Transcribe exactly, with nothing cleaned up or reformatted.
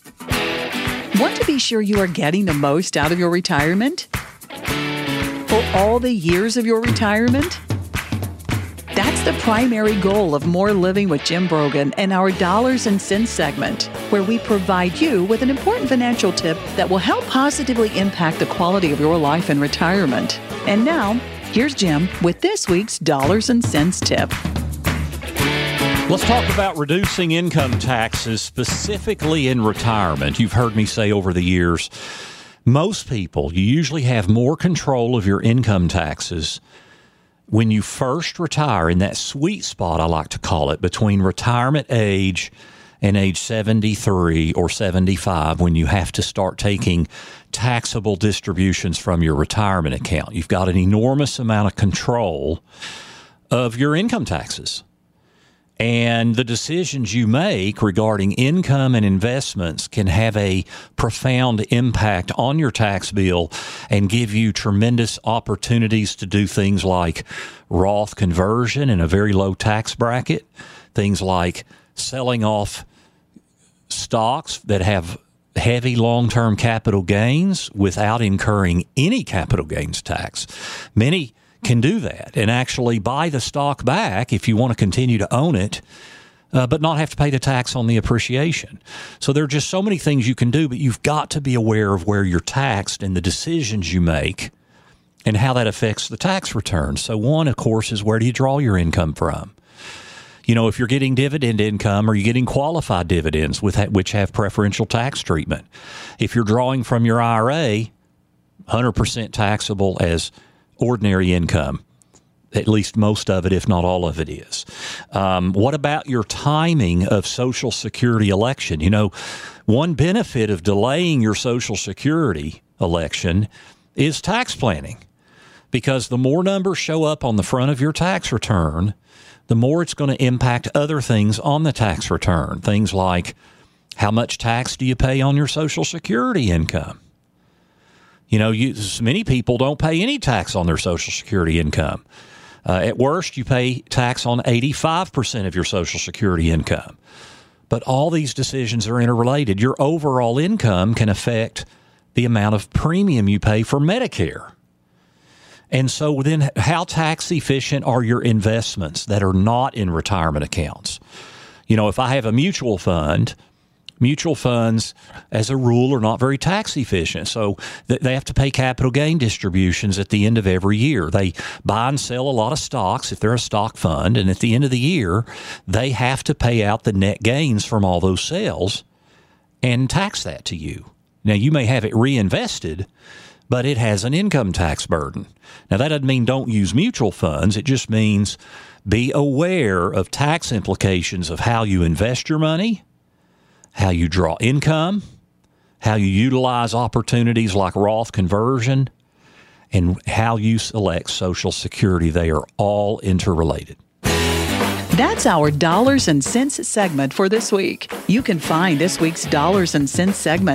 Want to be sure you are getting the most out of your retirement? For all the years of your retirement? That's the primary goal of More Living with Jim Brogan and our Dollars and Cents segment, where we provide you with an important financial tip that will help positively impact the quality of your life in retirement. And now, here's Jim with this week's Dollars and Cents tip. Let's talk about reducing income taxes, specifically in retirement. You've heard me say over the years, most people, you usually have more control of your income taxes when you first retire, in that sweet spot, I like to call it, between retirement age and age seventy-three or seventy-five, when you have to start taking taxable distributions from your retirement account. You've got an enormous amount of control of your income taxes. And the decisions you make regarding income and investments can have a profound impact on your tax bill and give you tremendous opportunities to do things like Roth conversion in a very low tax bracket, things like selling off stocks that have heavy long-term capital gains without incurring any capital gains tax. Many can do that and actually buy the stock back if you want to continue to own it, uh, but not have to pay the tax on the appreciation. So there are just so many things you can do, but you've got to be aware of where you're taxed and the decisions you make and how that affects the tax return. So one, of course, is where do you draw your income from? You know, if you're getting dividend income, are you getting qualified dividends with which have preferential tax treatment? If you're drawing from your I R A, one hundred percent taxable as ordinary income. At least most of it, if not all of it, is. Um, what about your timing of Social Security election? You know, one benefit of delaying your Social Security election is tax planning, because the more numbers show up on the front of your tax return, the more it's going to impact other things on the tax return. Things like, how much tax do you pay on your Social Security income? You know, you, many people don't pay any tax on their Social Security income. Uh, at worst, you pay tax on eighty-five percent of your Social Security income. But all these decisions are interrelated. Your overall income can affect the amount of premium you pay for Medicare. And so then, how tax efficient are your investments that are not in retirement accounts? You know, if I have a mutual fund, mutual funds, as a rule, are not very tax efficient. So they have to pay capital gain distributions at the end of every year. They buy and sell a lot of stocks if they're a stock fund. And at the end of the year, they have to pay out the net gains from all those sales and tax that to you. Now, you may have it reinvested, but it has an income tax burden. Now, that doesn't mean don't use mutual funds. It just means be aware of tax implications of how you invest your money, how you draw income, how you utilize opportunities like Roth conversion, and how you select Social Security. They are all interrelated. That's our Dollars and Cents segment for this week. You can find this week's Dollars and Cents segment